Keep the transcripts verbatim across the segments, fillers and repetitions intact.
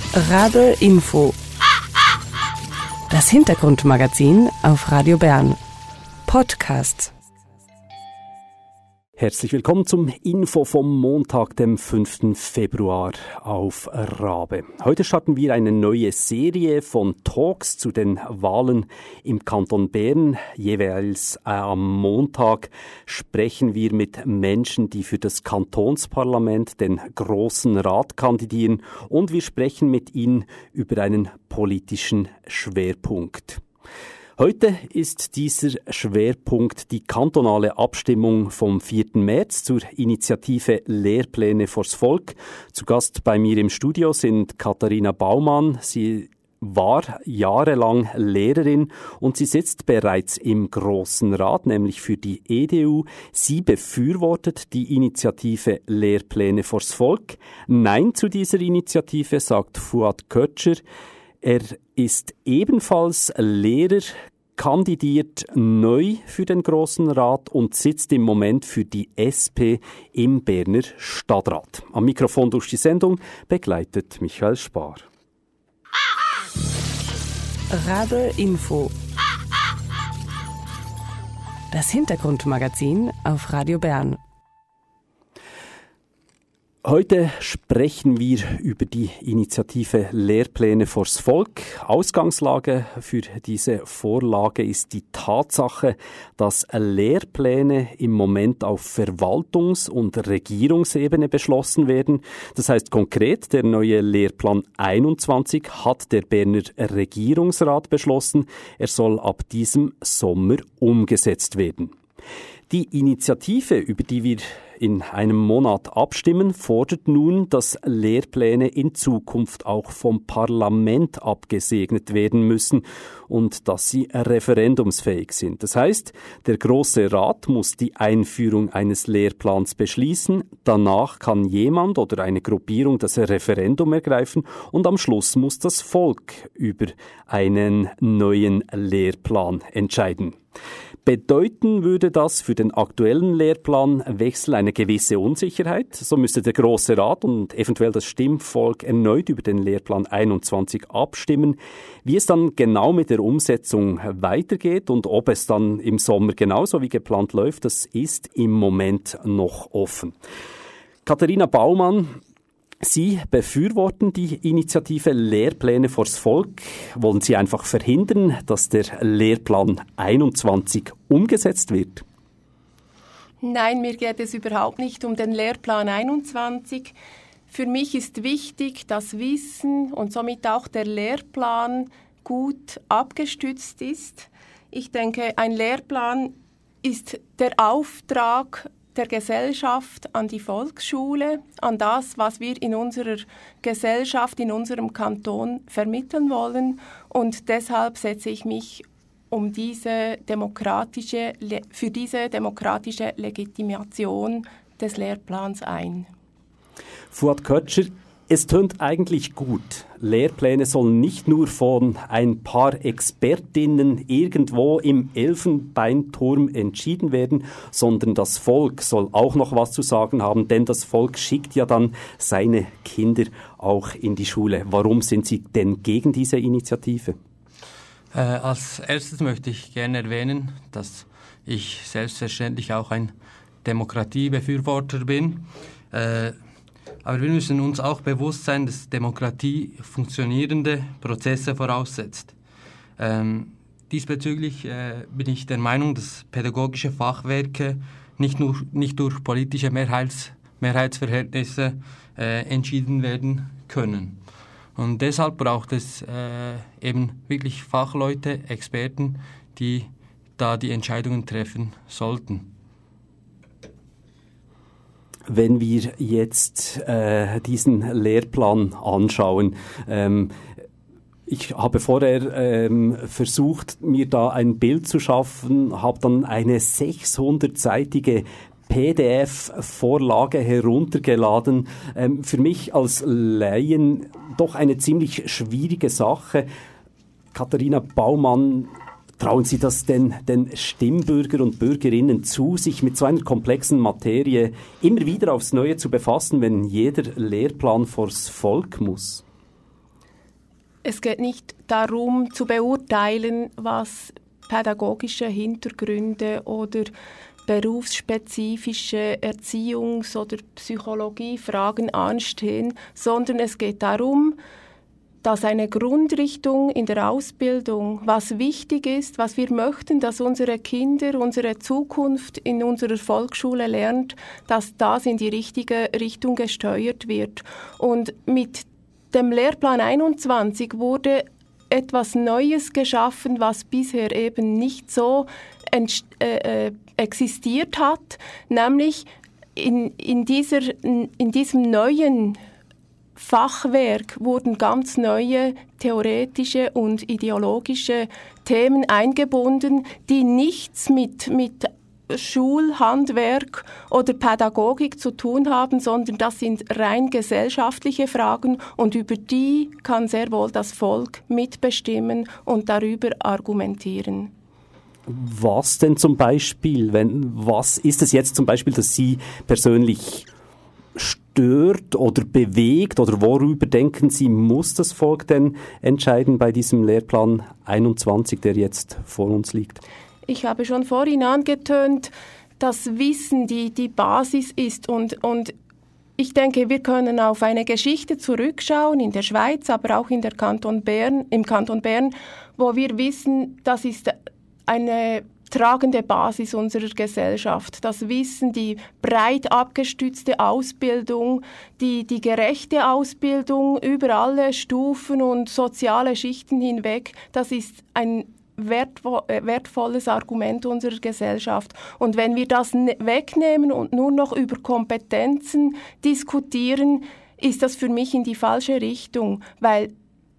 Radl Info. Das Hintergrundmagazin auf Radio Bern. Podcast. Herzlich willkommen zum Info vom Montag, dem fünften Februar auf Rabe. Heute starten wir eine neue Serie von Talks zu den Wahlen im Kanton Bern. Jeweils äh, am Montag sprechen wir mit Menschen, die für das Kantonsparlament, den Grossen Rat kandidieren, und wir sprechen mit ihnen über einen politischen Schwerpunkt. Heute ist dieser Schwerpunkt die kantonale Abstimmung vom vierten März zur Initiative Lehrpläne vors Volk. Zu Gast bei mir im Studio sind Katharina Baumann. Sie war jahrelang Lehrerin und sie sitzt bereits im Grossen Rat, nämlich für die E D U. Sie befürwortet die Initiative Lehrpläne vors Volk. Nein zu dieser Initiative sagt Fuad Kötscher. Er ist ebenfalls Lehrer, kandidiert neu für den Grossen Rat und sitzt im Moment für die S P im Berner Stadtrat. Am Mikrofon durch die Sendung begleitet Michael Spar. Radl Info. Das Hintergrundmagazin auf Radio Bern. Heute sprechen wir über die Initiative Lehrpläne vors Volk. Ausgangslage für diese Vorlage ist die Tatsache, dass Lehrpläne im Moment auf Verwaltungs- und Regierungsebene beschlossen werden. Das heißt konkret, der neue Lehrplan einundzwanzig hat der Berner Regierungsrat beschlossen. Er soll ab diesem Sommer umgesetzt werden. Die Initiative, über die wir in einem Monat abstimmen, fordert nun, dass Lehrpläne in Zukunft auch vom Parlament abgesegnet werden müssen und dass sie referendumsfähig sind. Das heißt, der Grosse Rat muss die Einführung eines Lehrplans beschließen, danach kann jemand oder eine Gruppierung das Referendum ergreifen und am Schluss muss das Volk über einen neuen Lehrplan entscheiden. Bedeuten würde das für den aktuellen Lehrplanwechsel eine gewisse Unsicherheit. So müsste der Grosse Rat und eventuell das Stimmvolk erneut über den Lehrplan einundzwanzig abstimmen. Wie es dann genau mit der Umsetzung weitergeht und ob es dann im Sommer genauso wie geplant läuft, das ist im Moment noch offen. Katharina Baumann, Sie befürworten die Initiative Lehrpläne vors Volk. Wollen Sie einfach verhindern, dass der Lehrplan einundzwanzig umgesetzt wird? Nein, mir geht es überhaupt nicht um den Lehrplan einundzwanzig. Für mich ist wichtig, dass Wissen und somit auch der Lehrplan gut abgestützt ist. Ich denke, ein Lehrplan ist der Auftrag der Gesellschaft an die Volksschule, an das, was wir in unserer Gesellschaft, in unserem Kanton vermitteln wollen. Und deshalb setze ich mich um diese demokratische, für diese demokratische Legitimation des Lehrplans ein. Fuad Kötscher, es tönt eigentlich gut. Lehrpläne sollen nicht nur von ein paar Expertinnen irgendwo im Elfenbeinturm entschieden werden, sondern das Volk soll auch noch was zu sagen haben, denn das Volk schickt ja dann seine Kinder auch in die Schule. Warum sind Sie denn gegen diese Initiative? Äh, als erstes möchte ich gerne erwähnen, dass ich selbstverständlich auch ein Demokratiebefürworter bin. Äh, Aber wir müssen uns auch bewusst sein, dass Demokratie funktionierende Prozesse voraussetzt. Ähm, diesbezüglich äh, bin ich der Meinung, dass pädagogische Fachwerke nicht nur nicht durch politische Mehrheits, Mehrheitsverhältnisse äh, entschieden werden können. Und deshalb braucht es äh, eben wirklich Fachleute, Experten, die da die Entscheidungen treffen sollten. Wenn wir jetzt äh, diesen Lehrplan anschauen, ähm, ich habe vorher ähm, versucht, mir da ein Bild zu schaffen, habe dann eine sechshundertseitige P D F-Vorlage heruntergeladen. Ähm, für mich als Laien doch eine ziemlich schwierige Sache. Katharina Baumann, trauen Sie das denn den Stimmbürger und Bürgerinnen zu, sich mit so einer komplexen Materie immer wieder aufs Neue zu befassen, wenn jeder Lehrplan vors Volk muss? es geht nicht darum zu beurteilen, was pädagogische Hintergründe oder berufsspezifische Erziehungs- oder Psychologiefragen anstehen, sondern es geht darum, dass eine Grundrichtung in der Ausbildung, was wichtig ist, was wir möchten, dass unsere Kinder, unsere Zukunft in unserer Volksschule lernt, dass das in die richtige Richtung gesteuert wird. Und mit dem Lehrplan einundzwanzig wurde etwas Neues geschaffen, was bisher eben nicht so äh, existiert hat, nämlich in, in, dieser, in diesem neuen Fachwerk wurden ganz neue theoretische und ideologische Themen eingebunden, die nichts mit, mit Schulhandwerk oder Pädagogik zu tun haben, sondern das sind rein gesellschaftliche Fragen und über die kann sehr wohl das Volk mitbestimmen und darüber argumentieren. Was denn zum Beispiel, wenn, was ist es jetzt zum Beispiel, dass Sie persönlich stört oder bewegt oder worüber denken Sie, muss das Volk denn entscheiden bei diesem Lehrplan einundzwanzig, der jetzt vor uns liegt? Ich habe schon vorhin angetönt, dass Wissen die, die Basis ist und, und ich denke, wir können auf eine Geschichte zurückschauen in der Schweiz, aber auch in der Kanton Bern, im Kanton Bern, wo wir wissen, das ist eine tragende Basis unserer Gesellschaft. Das Wissen, die breit abgestützte Ausbildung, die, die gerechte Ausbildung über alle Stufen und soziale Schichten hinweg, das ist ein wertvo- äh, wertvolles Argument unserer Gesellschaft. Und wenn wir das ne- wegnehmen und nur noch über Kompetenzen diskutieren, ist das für mich in die falsche Richtung, weil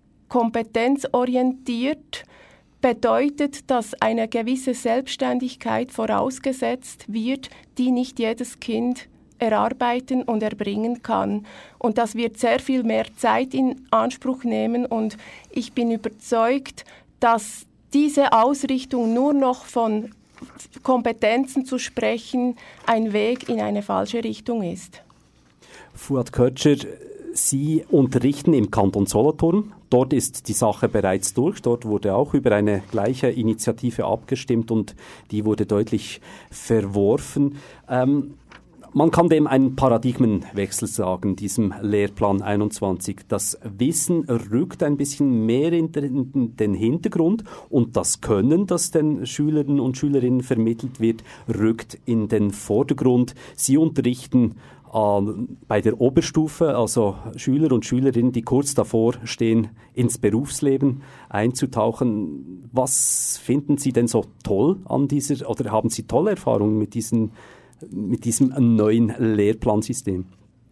kompetenzorientiert bedeutet, dass eine gewisse Selbstständigkeit vorausgesetzt wird, die nicht jedes Kind erarbeiten und erbringen kann. Und das wird sehr viel mehr Zeit in Anspruch nehmen und ich bin überzeugt, dass diese Ausrichtung nur noch von Kompetenzen zu sprechen, ein Weg in eine falsche Richtung ist. Fuad Kötscher, Sie unterrichten im Kanton Solothurn. Dort ist die Sache bereits durch. Dort wurde auch über eine gleiche Initiative abgestimmt und die wurde deutlich verworfen. Ähm, man kann dem einen Paradigmenwechsel sagen, diesem Lehrplan einundzwanzig. Das Wissen rückt ein bisschen mehr in den Hintergrund und das Können, das den Schülerinnen und Schülerinnen vermittelt wird, rückt in den Vordergrund. Sie unterrichten bei der Oberstufe, also Schüler und Schülerinnen, die kurz davor stehen, ins Berufsleben einzutauchen. Was finden Sie denn so toll an dieser, oder haben Sie tolle Erfahrungen mit, diesen, mit diesem neuen Lehrplansystem?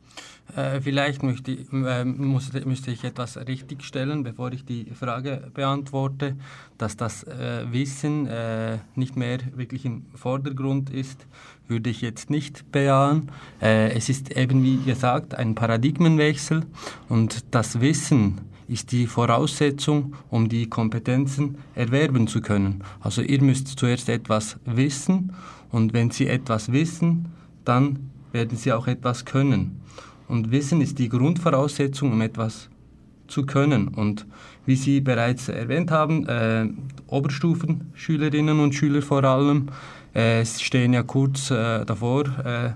Äh, vielleicht möchte, äh, muss, müsste ich etwas richtigstellen, bevor ich die Frage beantworte, dass das äh, Wissen äh, nicht mehr wirklich im Vordergrund ist, würde ich jetzt nicht bejahen. Äh, es ist eben, wie gesagt, ein Paradigmenwechsel und das Wissen ist die Voraussetzung, um die Kompetenzen erwerben zu können. Also ihr müsst zuerst etwas wissen und wenn Sie etwas wissen, dann werden Sie auch etwas können. Und Wissen ist die Grundvoraussetzung, um etwas zu können. Und wie Sie bereits erwähnt haben, äh, Oberstufenschülerinnen und Schüler vor allem, äh, stehen ja kurz äh, davor. Äh,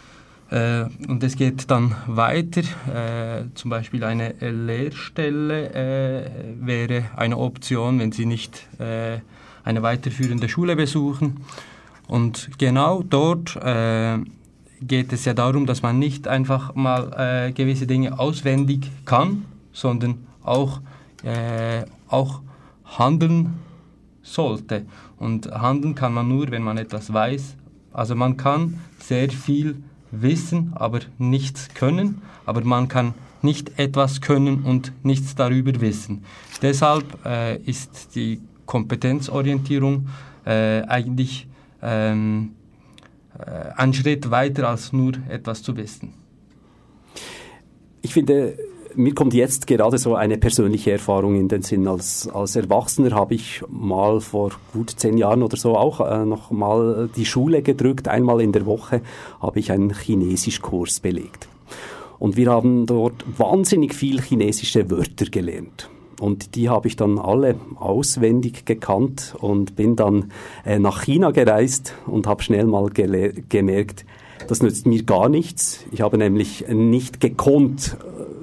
äh, und es geht dann weiter. Äh, zum Beispiel eine Lehrstelle äh, wäre eine Option, wenn Sie nicht äh, eine weiterführende Schule besuchen. Und genau dort äh, geht es ja darum, dass man nicht einfach mal äh, gewisse Dinge auswendig kann, sondern auch, äh, auch handeln sollte. Und handeln kann man nur, wenn man etwas weiß. Also man kann sehr viel wissen, aber nichts können. Aber man kann nicht etwas können und nichts darüber wissen. Deshalb äh, ist die Kompetenzorientierung äh, eigentlich ähm, ein Schritt weiter als nur etwas zu wissen. Ich finde, mir kommt jetzt gerade so eine persönliche Erfahrung in den Sinn. Als, als Erwachsener habe ich mal vor gut zehn Jahren oder so auch äh, noch mal die Schule gedrückt. Einmal in der Woche habe ich einen Chinesischkurs belegt. Und wir haben dort wahnsinnig viel chinesische Wörter gelernt. Und die habe ich dann alle auswendig gekannt und bin dann äh, nach China gereist und habe schnell mal gele- gemerkt, das nützt mir gar nichts. Ich habe nämlich nicht gekonnt,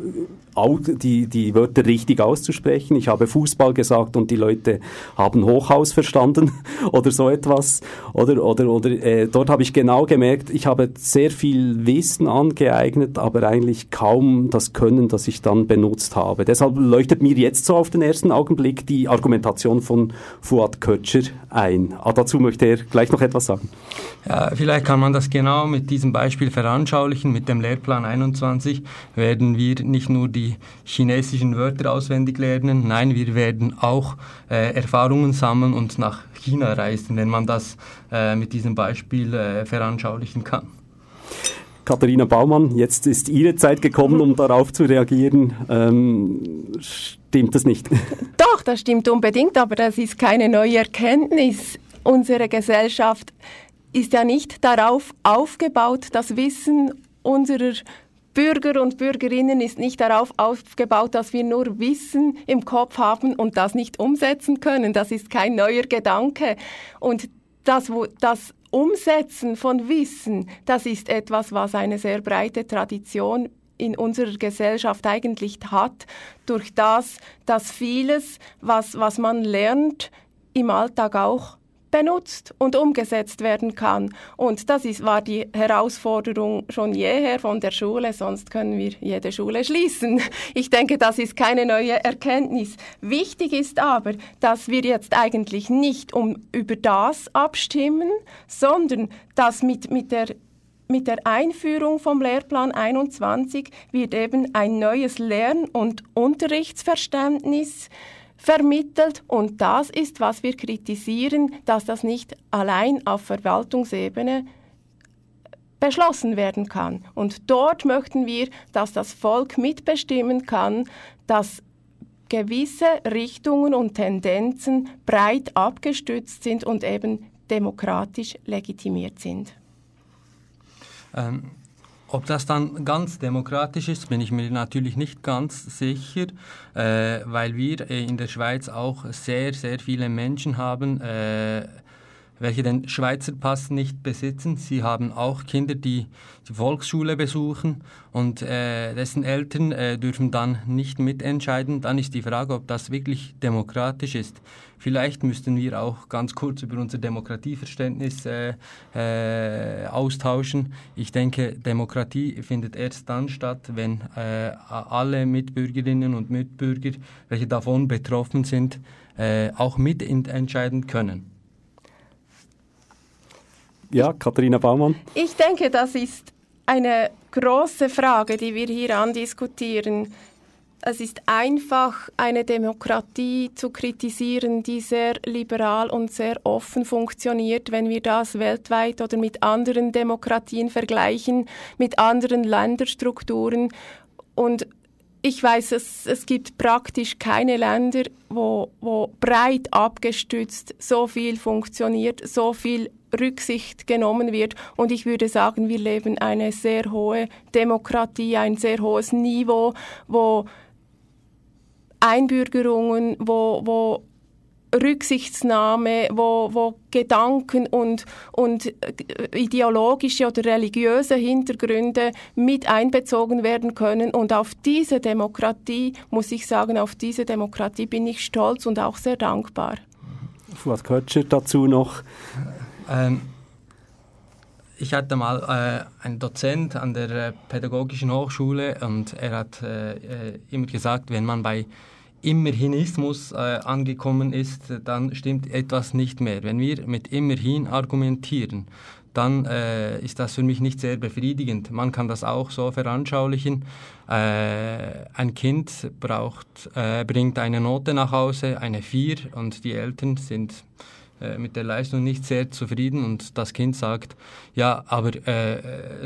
die, die Wörter richtig auszusprechen. Ich habe Fußball gesagt und die Leute haben Hochhaus verstanden oder so etwas. Oder, oder, oder äh, dort habe ich genau gemerkt, ich habe sehr viel Wissen angeeignet, aber eigentlich kaum das Können, das ich dann benutzt habe. Deshalb leuchtet mir jetzt so auf den ersten Augenblick die Argumentation von Fuad Kötscher ein. Ah, dazu möchte er gleich noch etwas sagen. Ja, vielleicht kann man das genau mit diesem Beispiel veranschaulichen. Mit dem Lehrplan einundzwanzig werden wir nicht nur die chinesischen Wörter auswendig lernen, nein, wir werden auch äh, Erfahrungen sammeln und nach China reisen, wenn man das äh, mit diesem Beispiel äh, veranschaulichen kann. Katharina Baumann, jetzt ist Ihre Zeit gekommen, um darauf zu reagieren. Ähm, stimmt das nicht? Doch, das stimmt unbedingt, aber das ist keine neue Erkenntnis. Unsere Gesellschaft ist ja nicht darauf aufgebaut, das Wissen unserer Bürger und Bürgerinnen ist nicht darauf aufgebaut, dass wir nur Wissen im Kopf haben und das nicht umsetzen können. Das ist kein neuer Gedanke. Und das, wo, das Umsetzen von Wissen, das ist etwas, was eine sehr breite Tradition in unserer Gesellschaft eigentlich hat, durch das, dass vieles, was, was man lernt, im Alltag auch benutzt und umgesetzt werden kann. Und das ist, war die Herausforderung schon jeher von der Schule, sonst können wir jede Schule schließen. Ich denke, das ist keine neue Erkenntnis. Wichtig ist aber, dass wir jetzt eigentlich nicht um über das abstimmen, sondern dass mit, mit der Mit der Einführung vom Lehrplan einundzwanzig wird eben ein neues Lern- und Unterrichtsverständnis vermittelt und das ist, was wir kritisieren, dass das nicht allein auf Verwaltungsebene beschlossen werden kann. Und dort möchten wir, dass das Volk mitbestimmen kann, dass gewisse Richtungen und Tendenzen breit abgestützt sind und eben demokratisch legitimiert sind. Ähm. Ob das dann ganz demokratisch ist, bin ich mir natürlich nicht ganz sicher, äh, weil wir äh, in der Schweiz auch sehr, sehr viele Menschen haben, äh, welche den Schweizer Pass nicht besitzen. Sie haben auch Kinder, die die Volksschule besuchen und äh, dessen Eltern äh, dürfen dann nicht mitentscheiden. Dann ist die Frage, ob das wirklich demokratisch ist. Vielleicht müssten wir auch ganz kurz über unser Demokratieverständnis äh, äh, austauschen. Ich denke, Demokratie findet erst dann statt, wenn äh, alle Mitbürgerinnen und Mitbürger, welche davon betroffen sind, äh, auch mitentscheiden können. Ja, Katharina Baumann. Ich denke, das ist eine große Frage, die wir hier andiskutieren. Es ist einfach, eine Demokratie zu kritisieren, die sehr liberal und sehr offen funktioniert, wenn wir das weltweit oder mit anderen Demokratien vergleichen, mit anderen Länderstrukturen. Und ich weiß, es, es gibt praktisch keine Länder, wo, wo breit abgestützt so viel funktioniert, so viel Rücksicht genommen wird. Und ich würde sagen, wir leben eine sehr hohe Demokratie, ein sehr hohes Niveau, wo Einbürgerungen, wo, wo Rücksichtsnahme, wo, wo Gedanken und, und ideologische oder religiöse Hintergründe mit einbezogen werden können. Und auf diese Demokratie, muss ich sagen, auf diese Demokratie bin ich stolz und auch sehr dankbar. Fuad Kötscher dazu noch. Ähm, ich hatte mal äh, einen Dozent an der äh, Pädagogischen Hochschule und er hat äh, äh, immer gesagt, wenn man bei Immerhinismus äh, angekommen ist, dann stimmt etwas nicht mehr. Wenn wir mit immerhin argumentieren, dann äh, ist das für mich nicht sehr befriedigend. Man kann das auch so veranschaulichen. Äh, ein Kind braucht, äh, bringt eine Note nach Hause, eine vier, und die Eltern sind mit der Leistung nicht sehr zufrieden und das Kind sagt, ja, aber äh,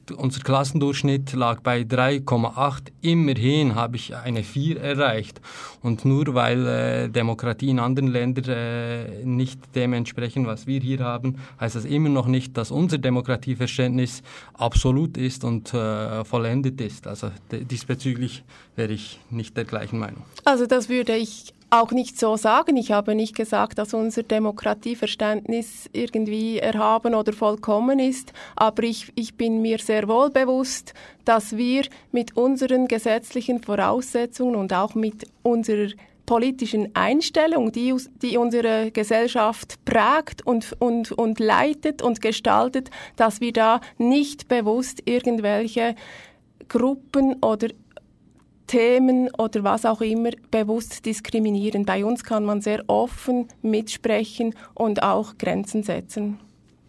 unser Klassendurchschnitt lag bei drei Komma acht. Immerhin habe ich eine vier erreicht. Und nur weil äh, Demokratie in anderen Ländern äh, nicht dem entsprechen, was wir hier haben, heißt das immer noch nicht, dass unser Demokratieverständnis absolut ist und äh, vollendet ist. Also d- diesbezüglich wäre ich nicht der gleichen Meinung. Also das würde ich auch nicht so sagen. Ich habe nicht gesagt, dass unser Demokratieverständnis irgendwie erhaben oder vollkommen ist, aber ich, ich bin mir sehr wohl bewusst, dass wir mit unseren gesetzlichen Voraussetzungen und auch mit unserer politischen Einstellung, die, die unsere Gesellschaft prägt und, und, und leitet und gestaltet, dass wir da nicht bewusst irgendwelche Gruppen oder Themen oder was auch immer bewusst diskriminieren. Bei uns kann man sehr offen mitsprechen und auch Grenzen setzen.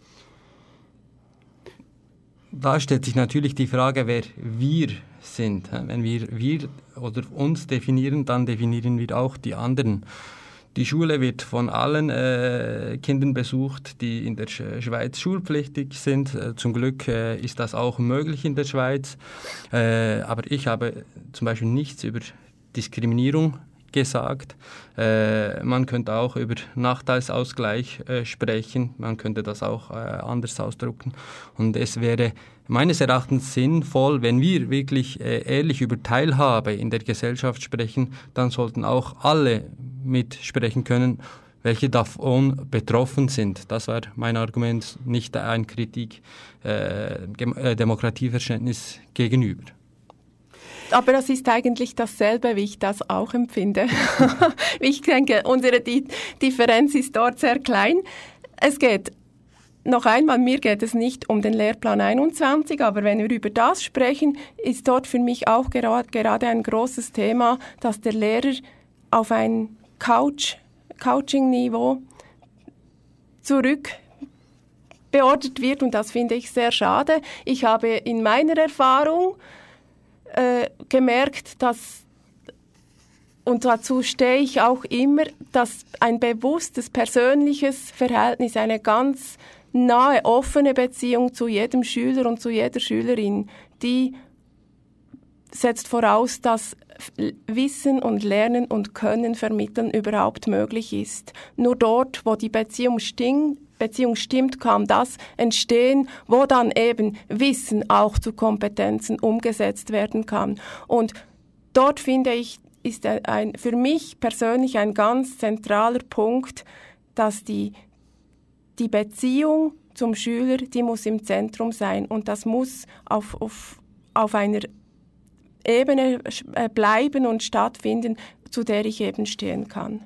Da stellt sich natürlich die Frage, wer wir sind. Wenn wir wir oder uns definieren, dann definieren wir auch die anderen. Die Schule wird von allen äh, Kindern besucht, die in der Sch- Schweiz schulpflichtig sind. Äh, zum Glück äh, ist das auch möglich in der Schweiz. Äh, aber ich habe zum Beispiel nichts über Diskriminierung gesagt. Äh, man könnte auch über Nachteilsausgleich äh, sprechen. Man könnte das auch äh, anders ausdrücken. Und es wäre meines Erachtens sinnvoll, wenn wir wirklich äh, ehrlich über Teilhabe in der Gesellschaft sprechen, dann sollten auch alle mitsprechen können, welche davon betroffen sind. Das war mein Argument, nicht eine Kritik äh, äh, Demokratieverständnis gegenüber. Aber das ist eigentlich dasselbe, wie ich das auch empfinde. Ich denke, unsere Di- Differenz ist dort sehr klein. Es geht, noch einmal, mir geht es nicht um den Lehrplan einundzwanzig, aber wenn wir über das sprechen, ist dort für mich auch gera- gerade ein großes Thema, dass der Lehrer auf ein Couch, Couching-Niveau zurück beordert wird, und das finde ich sehr schade. Ich habe in meiner Erfahrung äh, gemerkt, dass, und dazu stehe ich auch immer, dass ein bewusstes, persönliches Verhältnis, eine ganz nahe, offene Beziehung zu jedem Schüler und zu jeder Schülerin, die setzt voraus, dass Wissen und Lernen und Können vermitteln überhaupt möglich ist. Nur dort, wo die Beziehung stimmt, Beziehung stimmt, kann das entstehen, wo dann eben Wissen auch zu Kompetenzen umgesetzt werden kann. Und dort finde ich, ist ein, für mich persönlich ein ganz zentraler Punkt, dass die, die Beziehung zum Schüler, die muss im Zentrum sein, und das muss auf, auf, auf einer Ebene bleiben und stattfinden, zu der ich eben stehen kann.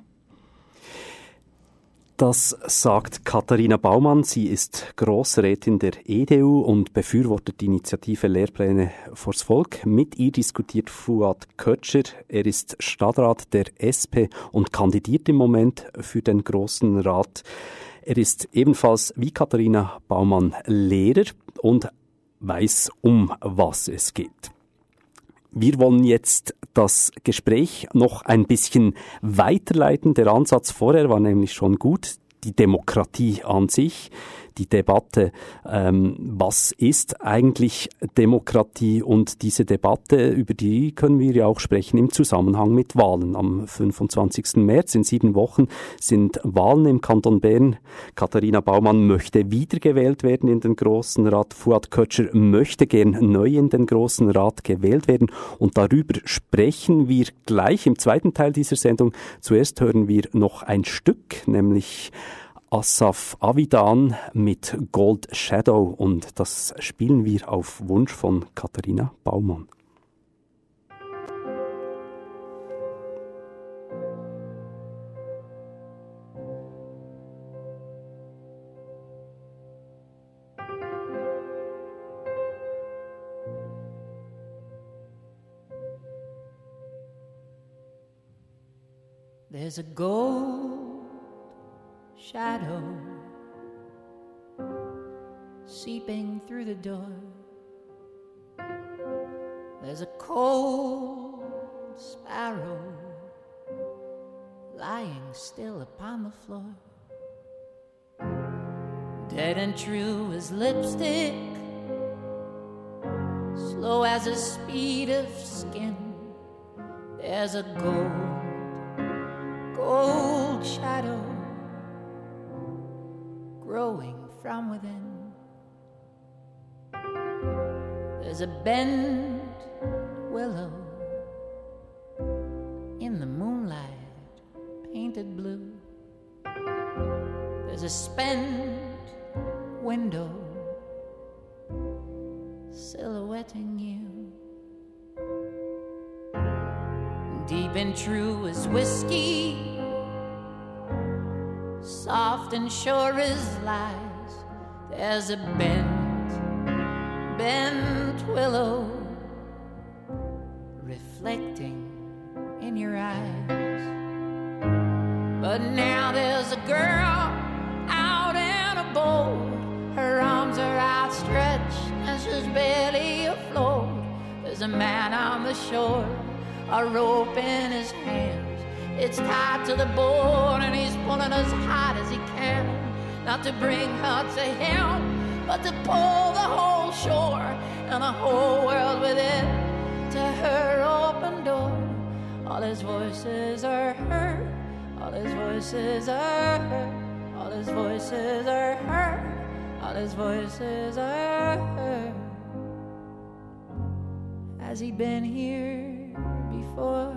Das sagt Katharina Baumann. Sie ist Grossrätin der E D U und befürwortet die Initiative Lehrpläne vors Volk. Mit ihr diskutiert Fuad Kötscher. Er ist Stadtrat der S P und kandidiert im Moment für den Grossen Rat. Er ist ebenfalls wie Katharina Baumann Lehrer und weiß, um was es geht. Wir wollen jetzt das Gespräch noch ein bisschen weiterleiten. Der Ansatz vorher war nämlich schon gut. Die Demokratie an sich, die Debatte, ähm, was ist eigentlich Demokratie, und diese Debatte, über die können wir ja auch sprechen im Zusammenhang mit Wahlen. Am fünfundzwanzigsten März, in sieben Wochen, sind Wahlen im Kanton Bern. Katharina Baumann möchte wiedergewählt werden in den Grossen Rat. Fuad Kötscher möchte gern neu in den Grossen Rat gewählt werden. Und darüber sprechen wir gleich im zweiten Teil dieser Sendung. Zuerst hören wir noch ein Stück, nämlich Asaf Avidan mit Gold Shadow, und das spielen wir auf Wunsch von Katharina Baumann. There's a gold shadow seeping through the door. There's a cold sparrow lying still upon the floor. Dead and true as lipstick slow as the speed of skin. There's a gold, gold shadow growing from within. There's a bent willow in the moonlight painted blue. There's a spent window silhouetting you. Deep and true as whiskey, soft and sure as lies. There's a bent, bent willow reflecting in your eyes. But now there's a girl out in a boat. Her arms are outstretched and she's barely afloat. There's a man on the shore, a rope in his hands. It's tied to the board and he's pulling as hard as he can. Not to bring her to him, but to pull the whole shore and the whole world with it to her open door. All his voices are heard, all his voices are heard, all his voices are heard, all his voices are heard. Has he been here before?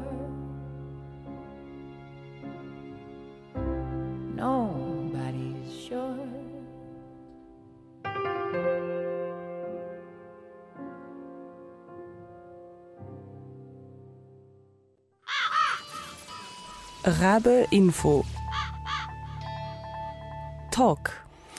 Nobody's sure. Rabe Info. Talk.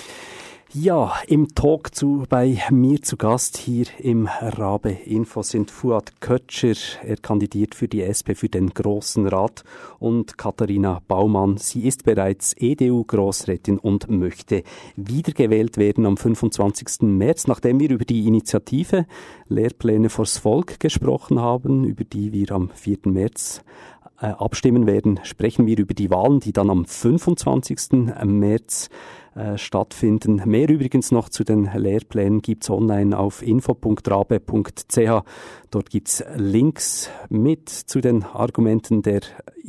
Ja, im Talk zu, bei mir zu Gast hier im Rabe Info sind Fuad Kötscher, er kandidiert für die S P für den Grossen Rat, und Katharina Baumann. Sie ist bereits E D U-Grossrätin und möchte wiedergewählt werden am fünfundzwanzigsten März, nachdem wir über die Initiative Lehrpläne vors Volk gesprochen haben, über die wir am vierten März äh, abstimmen werden, sprechen wir über die Wahlen, die dann am fünfundzwanzigsten März Äh, stattfinden. Mehr übrigens noch zu den Lehrplänen gibt's online auf info punkt rabe punkt c h. Dort gibt's Links mit zu den Argumenten der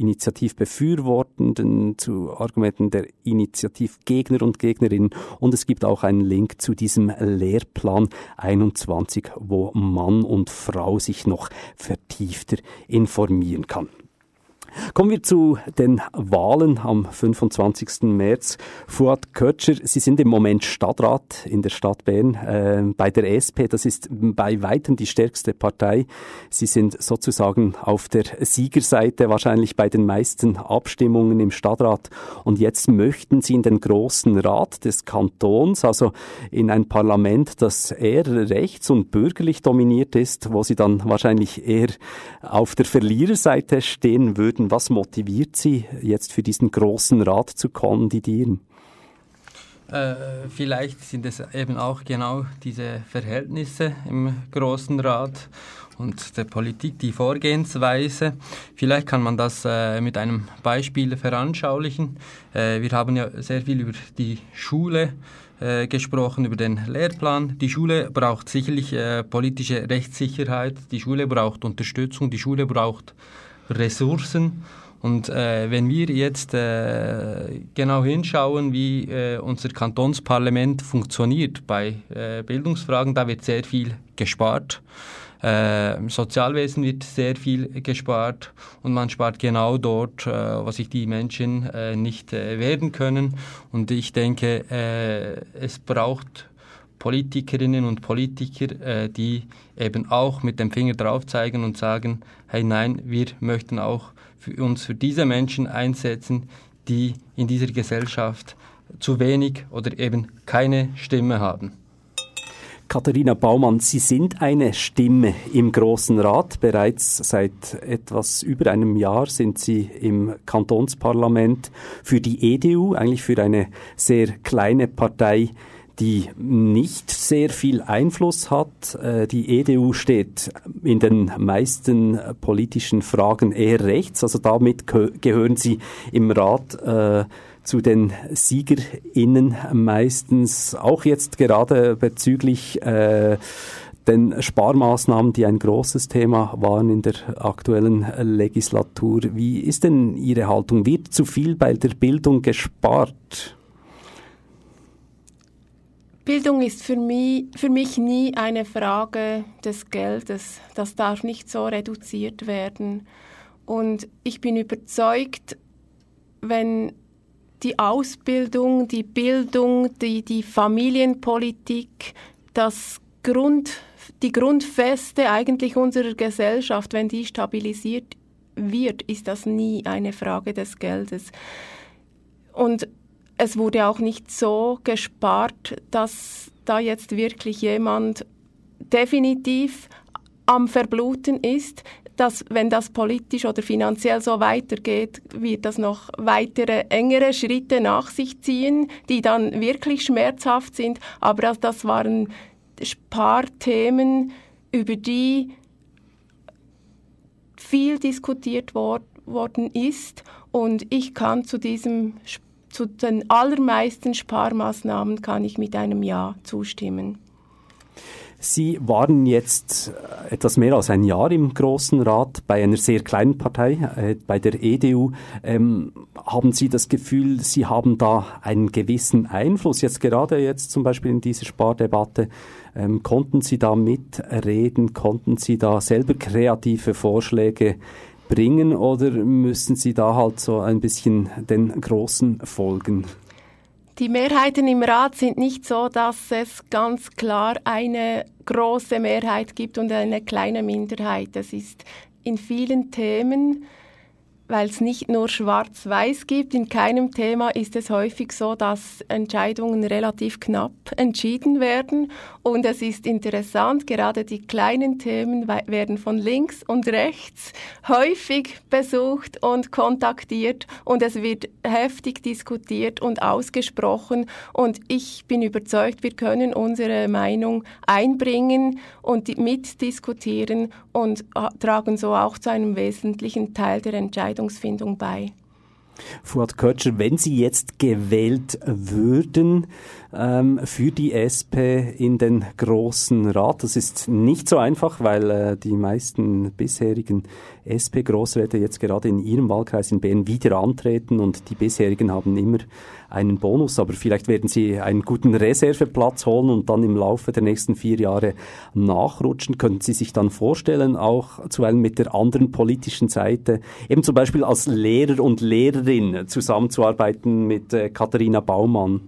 Initiativbefürwortenden, zu Argumenten der Initiativgegner und Gegnerinnen, und es gibt auch einen Link zu diesem Lehrplan einundzwanzig, wo Mann und Frau sich noch vertiefter informieren kann. Kommen wir zu den Wahlen am fünfundzwanzigsten März. Fuad Kötscher, Sie sind im Moment Stadtrat in der Stadt Bern äh, bei der S P. Das ist bei weitem die stärkste Partei. Sie sind sozusagen auf der Siegerseite wahrscheinlich bei den meisten Abstimmungen im Stadtrat. Und jetzt möchten Sie in den Grossen Rat des Kantons, also in ein Parlament, das eher rechts- und bürgerlich dominiert ist, wo Sie dann wahrscheinlich eher auf der Verliererseite stehen würden. Was motiviert Sie, jetzt für diesen Grossen Rat zu kandidieren? Äh, vielleicht sind es eben auch genau diese Verhältnisse im Grossen Rat und der Politik, die Vorgehensweise. Vielleicht kann man das äh, mit einem Beispiel veranschaulichen. Äh, wir haben ja sehr viel über die Schule äh, gesprochen, über den Lehrplan. Die Schule braucht sicherlich äh, politische Rechtssicherheit, die Schule braucht Unterstützung, die Schule braucht Ressourcen. Und äh, wenn wir jetzt äh, genau hinschauen, wie äh, unser Kantonsparlament funktioniert bei äh, Bildungsfragen, da wird sehr viel gespart. Äh, Im Sozialwesen wird sehr viel gespart und man spart genau dort, äh, was sich die Menschen äh, nicht äh, werden können. Und ich denke, äh, es braucht Politikerinnen und Politiker, äh, die eben auch mit dem Finger drauf zeigen und sagen, hey nein, wir möchten auch für uns für diese Menschen einsetzen, die in dieser Gesellschaft zu wenig oder eben keine Stimme haben. Katharina Baumann, Sie sind eine Stimme im Grossen Rat. Bereits seit etwas über einem Jahr sind Sie im Kantonsparlament für die E D U, eigentlich für eine sehr kleine Partei, die nicht sehr viel Einfluss hat. Die E D U steht in den meisten politischen Fragen eher rechts, also damit gehören Sie im Rat äh, zu den SiegerInnen meistens, auch jetzt gerade bezüglich äh, den Sparmaßnahmen, die ein großes Thema waren in der aktuellen Legislatur. Wie ist denn Ihre Haltung? Wird zu viel bei der Bildung gespart? Bildung ist für mich, für mich nie eine Frage des Geldes. Das darf nicht so reduziert werden. Und ich bin überzeugt, wenn die Ausbildung, die Bildung, die, die Familienpolitik, das Grund, die Grundfeste eigentlich unserer Gesellschaft, wenn die stabilisiert wird, ist das nie eine Frage des Geldes. Und es wurde auch nicht so gespart, dass da jetzt wirklich jemand definitiv am Verbluten ist, dass, wenn das politisch oder finanziell so weitergeht, wird das noch weitere engere Schritte nach sich ziehen, die dann wirklich schmerzhaft sind. Aber das, das waren Sparthemen, über die viel diskutiert wor- worden ist. Und ich kann zu diesem Zu den allermeisten Sparmaßnahmen kann ich mit einem Ja zustimmen. Sie waren jetzt etwas mehr als ein Jahr im Grossen Rat bei einer sehr kleinen Partei, äh, bei der E D U. Ähm, haben Sie das Gefühl, Sie haben da einen gewissen Einfluss? Jetzt gerade jetzt zum Beispiel in dieser Spardebatte, ähm, konnten Sie da mitreden? Konnten Sie da selber kreative Vorschläge bringen oder müssen Sie da halt so ein bisschen den Großen folgen? Die Mehrheiten im Rat sind nicht so, dass es ganz klar eine große Mehrheit gibt und eine kleine Minderheit. Es ist in vielen Themen, weil es nicht nur Schwarz-Weiß gibt, in keinem Thema ist es häufig so, dass Entscheidungen relativ knapp entschieden werden. Und es ist interessant, gerade die kleinen Themen werden von links und rechts häufig besucht und kontaktiert und es wird heftig diskutiert und ausgesprochen. Und ich bin überzeugt, wir können unsere Meinung einbringen und mitdiskutieren und tragen so auch zu einem wesentlichen Teil der Entscheidungsfindung bei. Fuad Kötscher, wenn Sie jetzt gewählt würden ähm, für die S P in den Grossen Rat, das ist nicht so einfach, weil äh, die meisten bisherigen S P-Grossräte jetzt gerade in Ihrem Wahlkreis in Bern wieder antreten und die bisherigen haben immer einen Bonus, aber vielleicht werden Sie einen guten Reserveplatz holen und dann im Laufe der nächsten vier Jahre nachrutschen. Könnten Sie sich dann vorstellen, auch zuweilen mit der anderen politischen Seite, eben zum Beispiel als Lehrer und Lehrerin zusammenzuarbeiten mit äh, Katharina Baumann?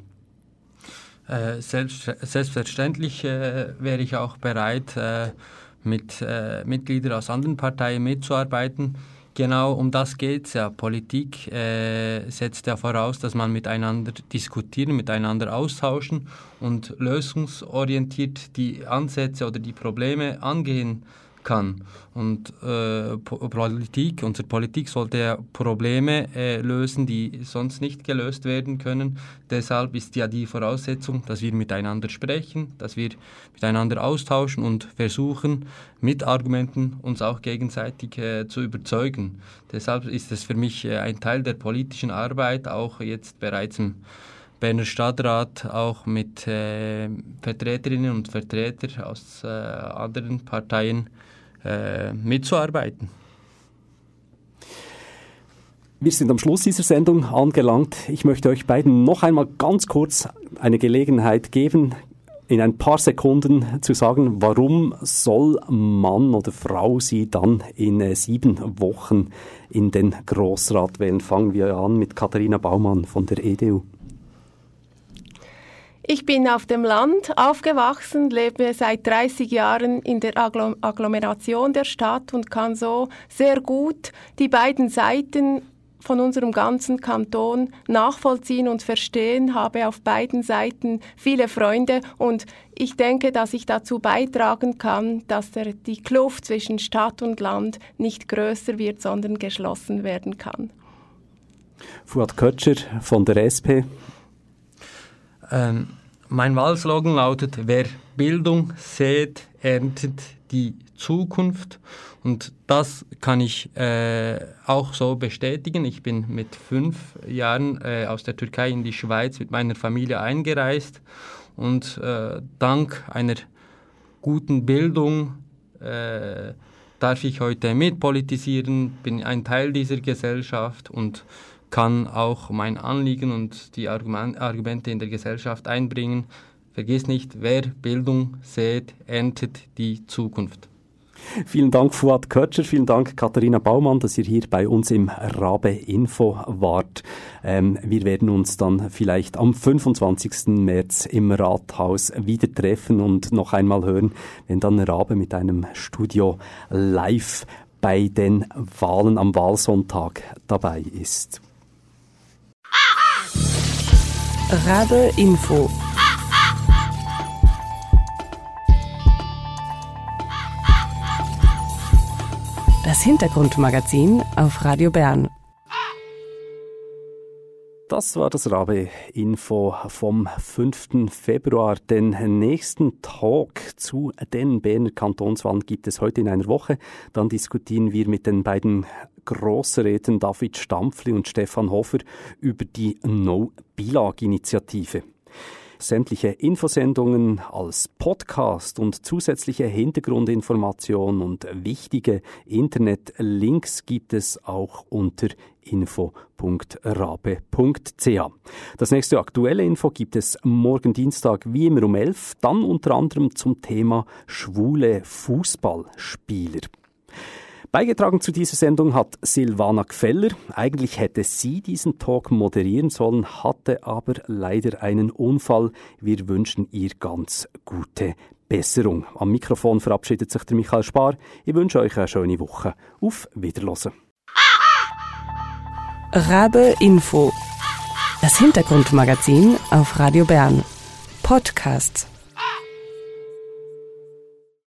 Äh, selbst, selbstverständlich äh, wäre ich auch bereit, äh, mit äh, Mitgliedern aus anderen Parteien mitzuarbeiten. Genau um das geht es ja. Politik äh, setzt ja voraus, dass man miteinander diskutieren, miteinander austauschen und lösungsorientiert die Ansätze oder die Probleme angehen kann. Und äh, Politik, unsere Politik sollte ja Probleme äh, lösen, die sonst nicht gelöst werden können. Deshalb ist ja die Voraussetzung, dass wir miteinander sprechen, dass wir miteinander austauschen und versuchen, mit Argumenten uns auch gegenseitig äh, zu überzeugen. Deshalb ist es für mich äh, ein Teil der politischen Arbeit, auch jetzt bereits im Berner Stadtrat, auch mit äh, Vertreterinnen und Vertretern aus äh, anderen Parteien äh, mitzuarbeiten. Wir sind am Schluss dieser Sendung angelangt. Ich möchte euch beiden noch einmal ganz kurz eine Gelegenheit geben, in ein paar Sekunden zu sagen, warum soll Mann oder Frau sie dann in äh, sieben Wochen in den Grossrat wählen. Fangen wir an mit Katharina Baumann von der E D U. Ich bin auf dem Land aufgewachsen, lebe seit dreißig Jahren in der Agglomeration der Stadt und kann so sehr gut die beiden Seiten von unserem ganzen Kanton nachvollziehen und verstehen, habe auf beiden Seiten viele Freunde und ich denke, dass ich dazu beitragen kann, dass der, die Kluft zwischen Stadt und Land nicht größer wird, sondern geschlossen werden kann. Fuad Kötscher von der S P. Ähm, mein Wahlslogan lautet: Wer Bildung sät, erntet die Zukunft. Und das kann ich äh, auch so bestätigen. Ich bin mit fünf Jahren äh, aus der Türkei in die Schweiz mit meiner Familie eingereist und äh, dank einer guten Bildung äh, darf ich heute mitpolitisieren, bin ein Teil dieser Gesellschaft und kann auch mein Anliegen und die Argumente in der Gesellschaft einbringen. Vergiss nicht, wer Bildung sät, erntet die Zukunft. Vielen Dank, Fuad Kötscher, vielen Dank, Katharina Baumann, dass ihr hier bei uns im Rabe Info wart. Ähm, wir werden uns dann vielleicht am fünfundzwanzigsten März im Rathaus wieder treffen und noch einmal hören, wenn dann Rabe mit einem Studio live bei den Wahlen am Wahlsonntag dabei ist. Rabe Info. Das Hintergrundmagazin auf Radio Bern. Das war das Rabe-Info vom fünften Februar. Den nächsten Talk zu den Berner Kantonswahlen gibt es heute in einer Woche. Dann diskutieren wir mit den beiden Grossräten David Stampfli und Stefan Hofer über die No-Bilag-Initiative. Sämtliche Infosendungen als Podcast und zusätzliche Hintergrundinformationen und wichtige Internetlinks gibt es auch unter info punkt rabe punkt c h. Das nächste aktuelle Info gibt es morgen Dienstag wie immer um elf, dann unter anderem zum Thema schwule Fußballspieler. Beigetragen zu dieser Sendung hat Silvana Gfeller. Eigentlich hätte sie diesen Talk moderieren sollen, hatte aber leider einen Unfall. Wir wünschen ihr ganz gute Besserung. Am Mikrofon verabschiedet sich der Michael Spar. Ich wünsche euch eine schöne Woche. Auf Wiederhören. Rabe Info. Das Hintergrundmagazin auf Radio Bern. Podcast.